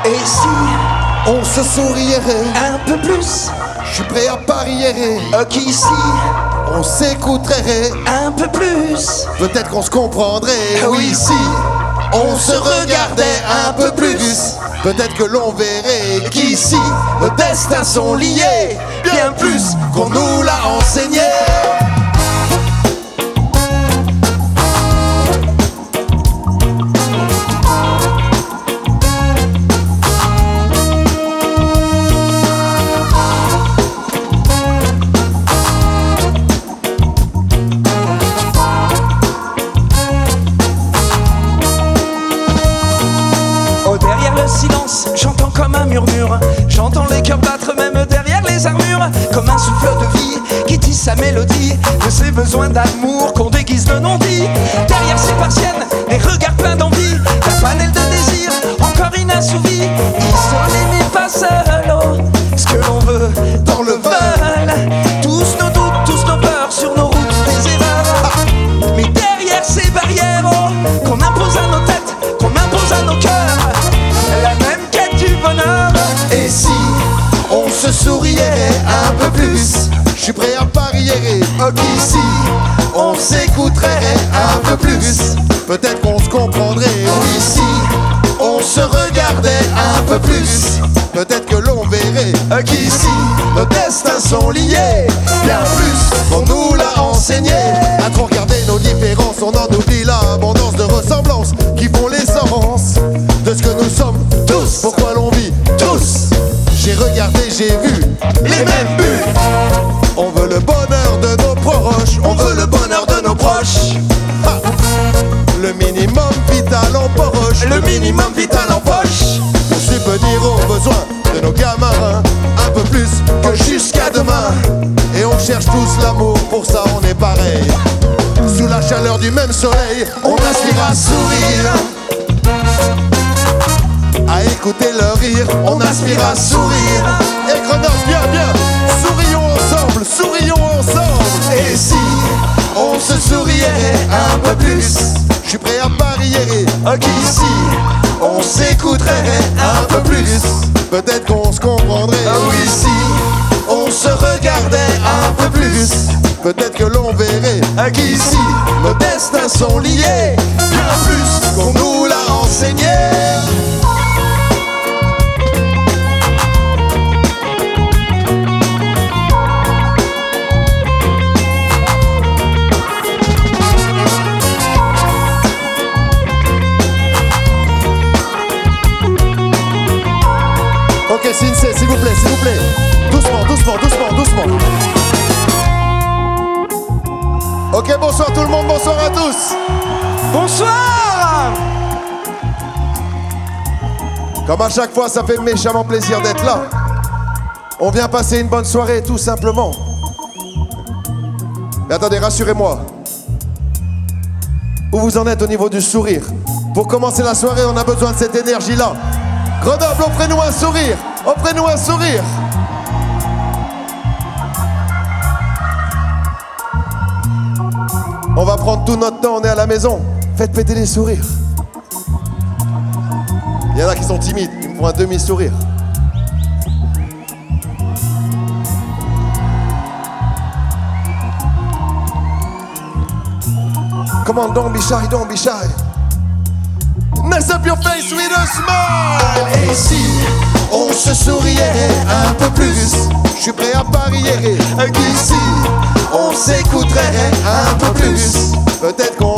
Et si on se sourierait un peu plus, je suis prêt à parier qu'ici on s'écouterait un peu plus. Peut-être qu'on se comprendrait. Oui, si on se regardait un peu plus, peut-être que l'on verrait qu'ici nos destins sont liés bien plus qu'on nous l'a enseigné. J'entends comme un murmure, j'entends les cœurs battre même derrière les armures, comme un souffle de vie qui tisse sa mélodie de ses besoins d'amour qu'on déguise de non-dit. Derrière ces persiennes, des regards pleins d'envie, d'un panel de désirs encore inassouvi, isolé mais pas seul. Oh, ce que l'on veut dans le vol, tous nos doutes, tous nos peurs sur nos routes des erreurs. Mais derrière ces barrières oh, qu'on impose à nos têtes, qu'on impose à nos cœurs, la même quête du bonheur. Et si on se souriait un peu plus, je suis prêt à parier qu'ici on s'écouterait un peu plus, peut-être qu'on se comprendrait. Oui, si on se regardait un peu plus, peut-être que l'on verrait qu'ici nos destins sont liés bien plus qu'on nous l'a enseigné. À trop regarder nos différences, on en oublie l'abondance de ressemblances qui font l'essence de ce que nous sommes tous. Pourquoi l'on vit tous? J'ai regardé, j'ai vu les mêmes buts. On veut le bonheur de nos proches, on veut le bonheur de nos proches. Ha! Le minimum vital en poche, le minimum vital en poche, pour subvenir aux besoins de nos gamins, un peu plus que jusqu'à demain. Et on cherche tous l'amour, pour ça on est pareil. Sous la chaleur du même soleil, on aspire à sourire, à écouter leur rire, on aspire à sourire. Et Chronos, bien, bien, sourions ensemble, sourions ensemble. Et si on se souriait un peu plus, je suis prêt à parier qu'ici on s'écouterait un peu plus, peut-être qu'on se comprendrait. Oui, si on se regardait un peu plus, peut-être que l'on verrait qu'ici nos destins sont liés bien plus qu'on nous l'a enseigné. Ok, Sinsé, s'il vous plaît, s'il vous plaît. Doucement, doucement, doucement, doucement. Ok, bonsoir tout le monde, bonsoir à tous. Bonsoir. Comme à chaque fois, ça fait méchamment plaisir d'être là. On vient passer une bonne soirée, tout simplement. Mais attendez, rassurez-moi. Où vous en êtes au niveau du sourire? Pour commencer la soirée, on a besoin de cette énergie-là. Grenoble, offrez-nous un sourire. Offrez-nous un sourire. On va prendre tout notre temps, on est à la maison. Faites péter les sourires. Il y en a qui sont timides, ils me font un demi-sourire. Come on, don't be shy, don't be shy. Mess up your face with a smile. Et si on se souriait un peu plus, je suis prêt à parier qu'ici on s'écouterait un peu plus, peut-être qu'on